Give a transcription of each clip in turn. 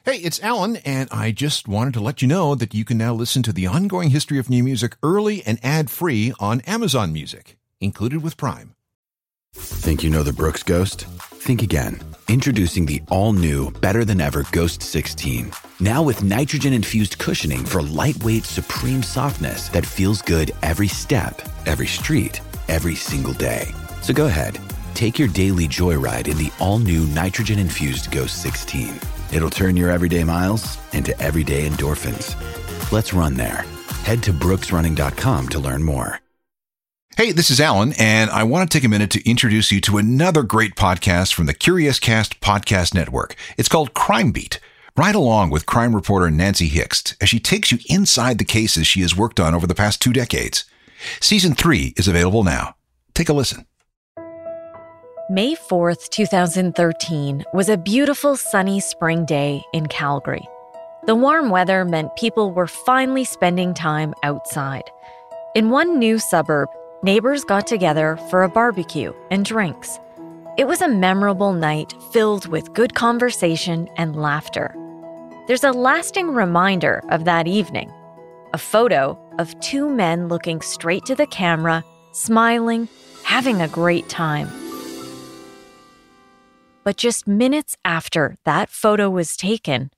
Hey, it's Alan, and I just wanted to let you know that you can now listen to the ongoing history of new music early and ad-free on Amazon Music, included with Prime. Think you know the Brooks Ghost? Think again. Introducing the all-new, better-than-ever Ghost 16. Now with nitrogen-infused cushioning for lightweight, supreme softness that feels good every step, every street, every single day. So go ahead, take your daily joyride in the all-new nitrogen-infused Ghost 16. It'll turn your everyday miles into everyday endorphins. Let's run there. Head to brooksrunning.com to learn more. Hey, this is Alan, and I want to take a minute to introduce you to another great podcast from the Curious Cast Podcast Network. It's called Crime Beat. Ride along with crime reporter Nancy Hixt as she takes you inside the cases she has worked on over the past 2 decades. Season 3 is available now. Take a listen. May 4th, 2013 was a beautiful sunny spring day in Calgary. The warm weather meant people were finally spending time outside. In one new suburb, neighbors got together for a barbecue and drinks. It was a memorable night filled with good conversation and laughter. There's a lasting reminder of that evening. A photo of 2 men looking straight to the camera, smiling, having a great time. But just minutes after that photo was taken...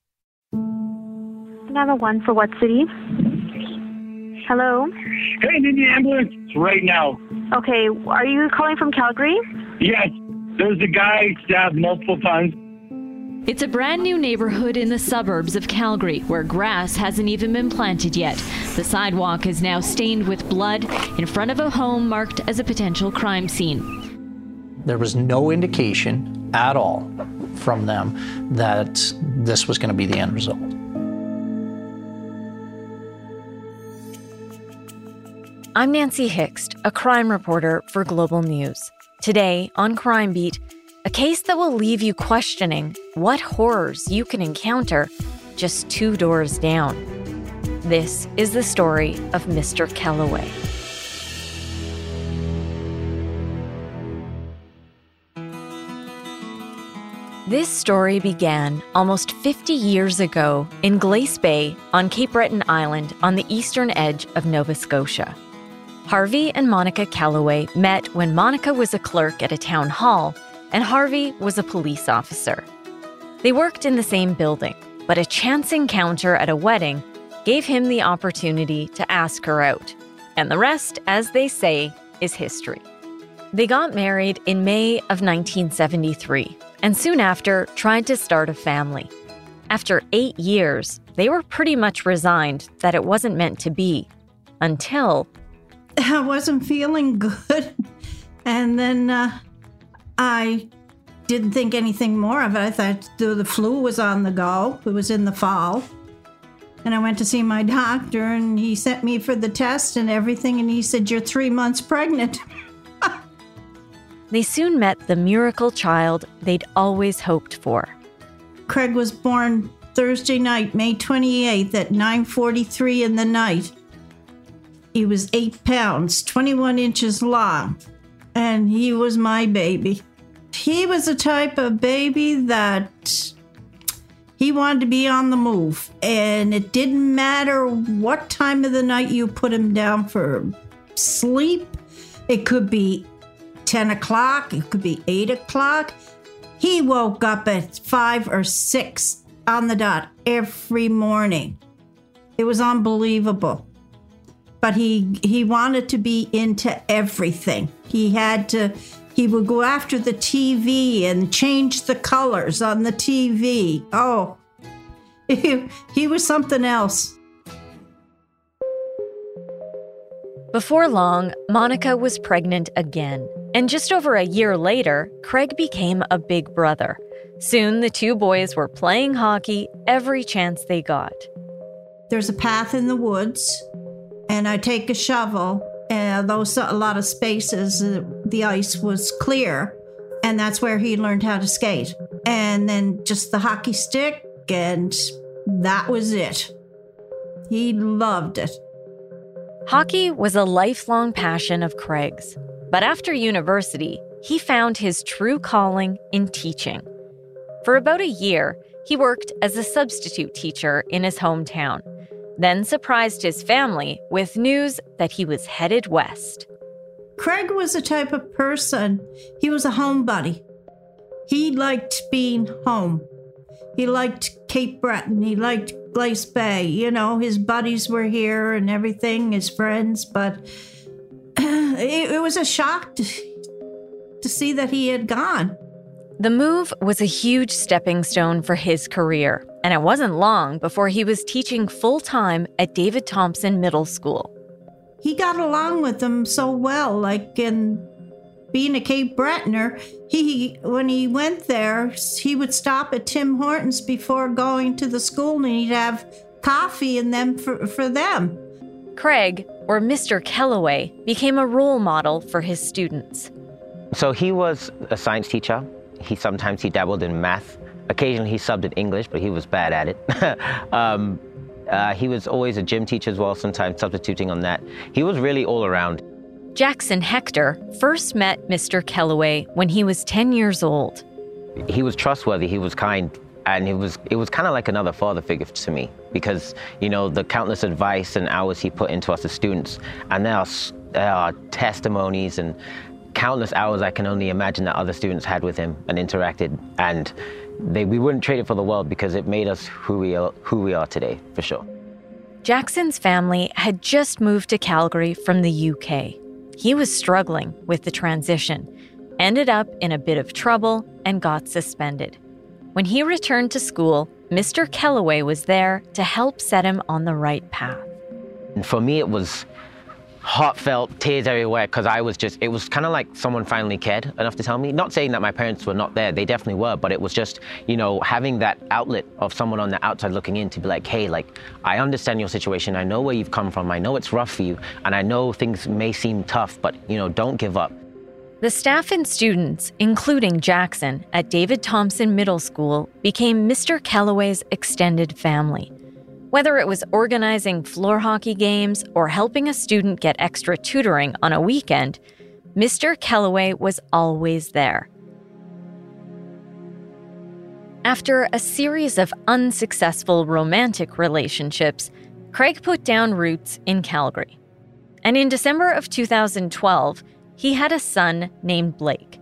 911 for what city? Hello? Hey, need the ambulance right now. Okay, are you calling from Calgary? Yes, there's a guy stabbed multiple times. It's a brand new neighborhood in the suburbs of Calgary where grass hasn't even been planted yet. The sidewalk is now stained with blood in front of a home marked as a potential crime scene. There was no indication at all from them that this was going to be the end result. I'm Nancy Hixt, a crime reporter for Global News. Today on Crime Beat, a case that will leave you questioning what horrors you can encounter just 2 doors down. This is the story of Mr. Kellaway. This story began almost 50 years ago in Glace Bay on Cape Breton Island on the eastern edge of Nova Scotia. Harvey and Monica Kellaway met when Monica was a clerk at a town hall and Harvey was a police officer. They worked in the same building, but a chance encounter at a wedding gave him the opportunity to ask her out. And the rest, as they say, is history. They got married in May of 1973 and soon after tried to start a family. After 8 years, they were pretty much resigned that it wasn't meant to be, until... I wasn't feeling good. And then I didn't think anything more of it. I thought the flu was on the go. It was in the fall. And I went to see my doctor, and he sent me for the test and everything, and he said, "You're 3 months pregnant." They soon met the miracle child they'd always hoped for. Craig was born Thursday night, May 28th at 9:43 in the night. He was 8 pounds, 21 inches long, and he was my baby. He was the type of baby that he wanted to be on the move, and it didn't matter what time of the night you put him down for sleep. It could be 10 o'clock, it could be 8 o'clock. He woke up at 5 or 6 on the dot every morning. It was unbelievable. But he wanted to be into everything. He would go after the TV and change the colors on the TV. Oh, he was something else. Before long, Monica was pregnant again. And just over a year later, Craig became a big brother. Soon, the 2 boys were playing hockey every chance they got. There's a path in the woods, and I take a shovel, and though a lot of spaces, the ice was clear, and that's where he learned how to skate. And then just the hockey stick, and that was it. He loved it. Hockey was a lifelong passion of Craig's. But after university, he found his true calling in teaching. For about a year, He worked as a substitute teacher in his hometown, then surprised his family with news that he was headed west. Craig was the type of person, he was a homebody. He liked being home. He liked Cape Breton. He liked Glace Bay. You know, his buddies were here and everything, his friends, but it was a shock to see that he had gone. The move was a huge stepping stone for his career, and it wasn't long before he was teaching full-time at David Thompson Middle School. He got along with them so well, like in being a Cape Bretoner, when he went there, he would stop at Tim Hortons before going to the school, and he'd have coffee and them for them. Craig, or Mr. Kellaway, became a role model for his students. So he was a science teacher. He dabbled in math. Occasionally he subbed in English, but he was bad at it. He was always a gym teacher as well, sometimes substituting on that. He was really all around. Jackson Hector first met Mr. Kellaway when he was 10 years old. He was trustworthy, he was kind, and it was kind of like another father figure to me because, you know, the countless advice and hours he put into us as students, and there are testimonies and countless hours I can only imagine that other students had with him and interacted, and we wouldn't trade it for the world because it made us who we are today, for sure. Jackson's family had just moved to Calgary from the UK. He was struggling with the transition, ended up in a bit of trouble, and got suspended. When he returned to school, Mr. Kellaway was there to help set him on the right path. And for me, it was heartfelt, tears everywhere, because it was kind of like someone finally cared enough to tell me. Not saying that my parents were not there, they definitely were, but it was just, you know, having that outlet of someone on the outside looking in to be like, hey, like, I understand your situation, I know where you've come from, I know it's rough for you, and I know things may seem tough, but, you know, don't give up. The staff and students, including Jackson, at David Thompson Middle School became Mr. Kellaway's extended family. Whether it was organizing floor hockey games or helping a student get extra tutoring on a weekend, Mr. Kellaway was always there. After a series of unsuccessful romantic relationships, Craig put down roots in Calgary. And in December of 2012, he had a son named Blake.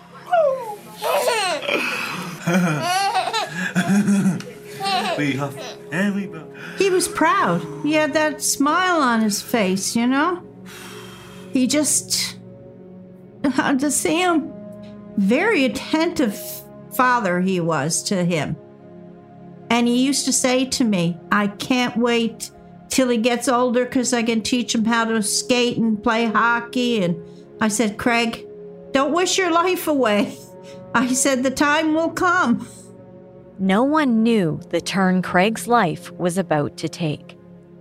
He was proud. He had that smile on his face, you know? He just, to see him, very attentive father he was to him. And he used to say to me, I can't wait till he gets older because I can teach him how to skate and play hockey. And I said, Craig, don't wish your life away. I said, the time will come. No one knew the turn Craig's life was about to take.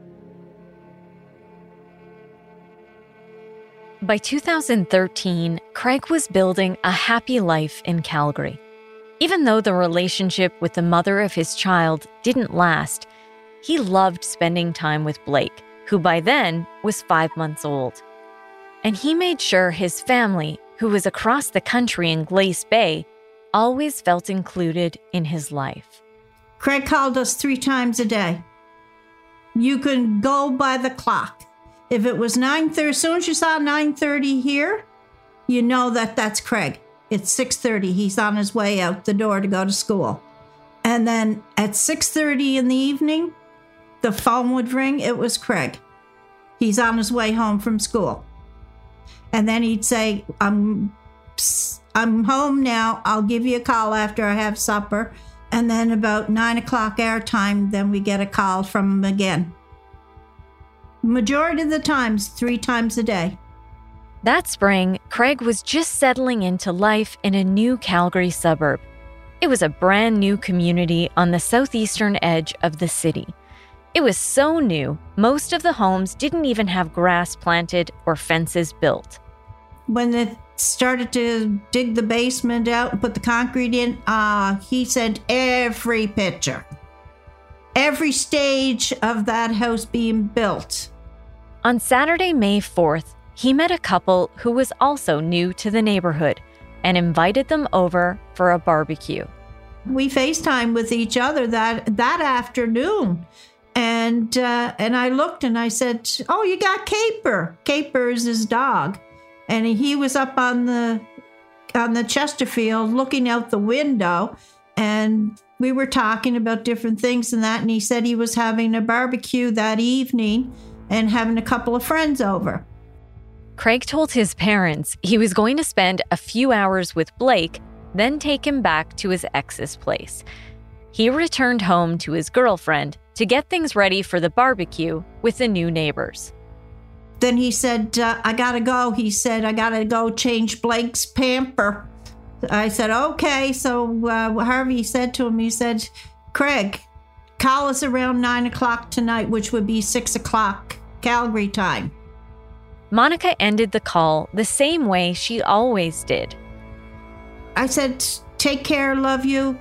By 2013, Craig was building a happy life in Calgary. Even though the relationship with the mother of his child didn't last, he loved spending time with Blake, who by then was 5 months old. And he made sure his family, who was across the country in Glace Bay, always felt included in his life. Craig called us 3 times a day. You can go by the clock. If it was 9:30, as soon as you saw 9:30 here, you know that's Craig. It's 6:30. He's on his way out the door to go to school. And then at 6:30 in the evening, the phone would ring. It was Craig. He's on his way home from school. And then he'd say, I'm home now. I'll give you a call after I have supper. And then about 9 o'clock our time, then we get a call from him again. Majority of the times, 3 times a day. That spring, Craig was just settling into life in a new Calgary suburb. It was a brand new community on the southeastern edge of the city. It was so new, most of the homes didn't even have grass planted or fences built. When they started to dig the basement out and put the concrete in, he sent every picture. Every stage of that house being built. On Saturday, May 4th, he met a couple who was also new to the neighborhood and invited them over for a barbecue. we FaceTimed with each other that afternoon. And I looked and I said, "Oh, you got Caper." Caper is his dog. And he was up on the Chesterfield looking out the window. And we were talking about different things and that. And he said he was having a barbecue that evening and having a couple of friends over. Craig told his parents he was going to spend a few hours with Blake, then take him back to his ex's place. He returned home to his girlfriend to get things ready for the barbecue with the new neighbors. Then he said, "I gotta go." He said, "I gotta go change Blake's pamper." I said, "Okay." So Harvey said to him, he said, "Craig, call us around 9 o'clock tonight," which would be 6 o'clock Calgary time. Monica ended the call the same way she always did. I said, "Take care, love you."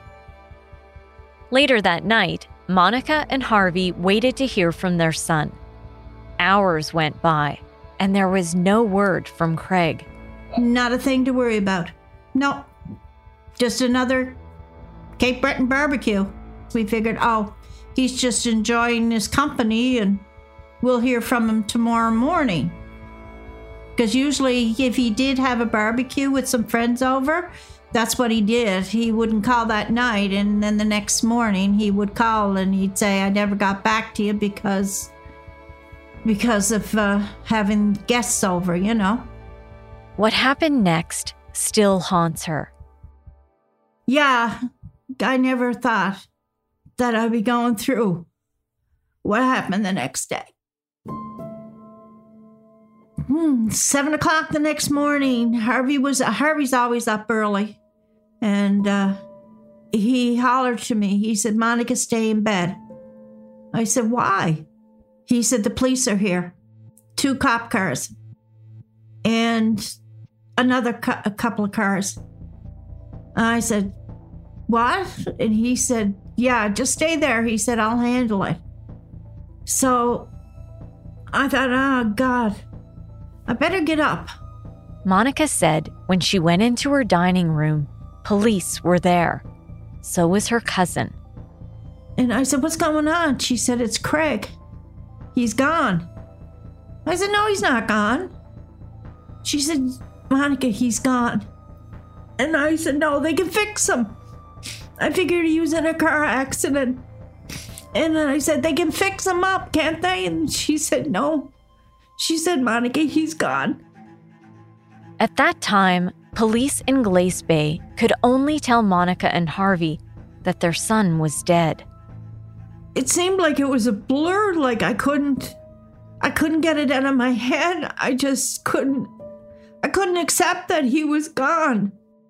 Later that night, Monica and Harvey waited to hear from their son. Hours went by, and there was no word from Craig. Not a thing to worry about. No, just another Cape Breton barbecue. We figured, he's just enjoying his company, and we'll hear from him tomorrow morning. Because usually if he did have a barbecue with some friends over, that's what he did. He wouldn't call that night, and then the next morning he would call and he'd say, "I never got back to you because of having guests over, you know." What happened next still haunts her. Yeah, I never thought that I'd be going through what happened the next day. 7 o'clock the next morning, Harvey's always up early. And he hollered to me. He said, "Monica, stay in bed." I said, "Why?" He said, "The police are here. 2 cop cars. And another a couple of cars." I said, "What?" And he said, "Yeah, just stay there." He said, "I'll handle it." So I thought, oh, God, I better get up. Monica said when she went into her dining room, police were there. So was her cousin. And I said, "What's going on?" She said, "It's Craig. He's gone." I said, "No, he's not gone." She said, "Monica, he's gone." And I said, "No, they can fix him. I figured he was in a car accident." And then I said, "They can fix him up, can't they?" And she said, "No." She said, "Monica, he's gone." At that time, police in Glace Bay could only tell Monica and Harvey that their son was dead. It seemed like it was a blur, like I couldn't get it out of my head. I just couldn't accept that he was gone.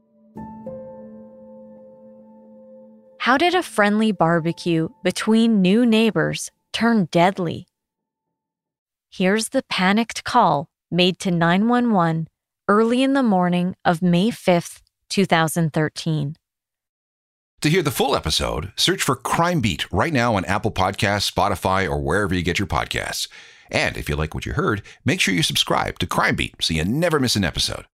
How did a friendly barbecue between new neighbors turn deadly? Here's the panicked call made to 911 early in the morning of May 5th, 2013. To hear the full episode, search for Crime Beat right now on Apple Podcasts, Spotify, or wherever you get your podcasts. And if you like what you heard, make sure you subscribe to Crime Beat so you never miss an episode.